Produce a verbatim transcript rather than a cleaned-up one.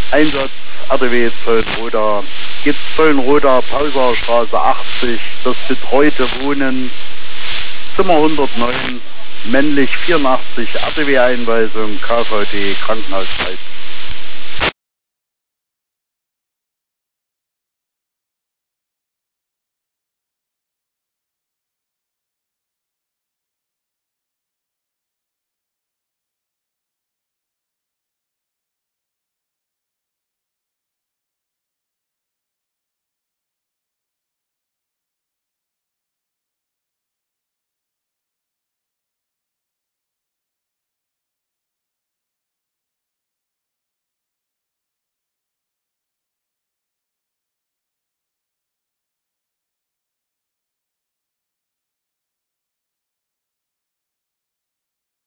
Einsatz R T W Zollenroda. Jetzt Zollenroda, Pausauer Straße achtzig, das betreute Wohnen, Zimmer hundertneun, männlich vierundachtzig, R T W-Einweisung, K V D, Krankenhaus Leipzig.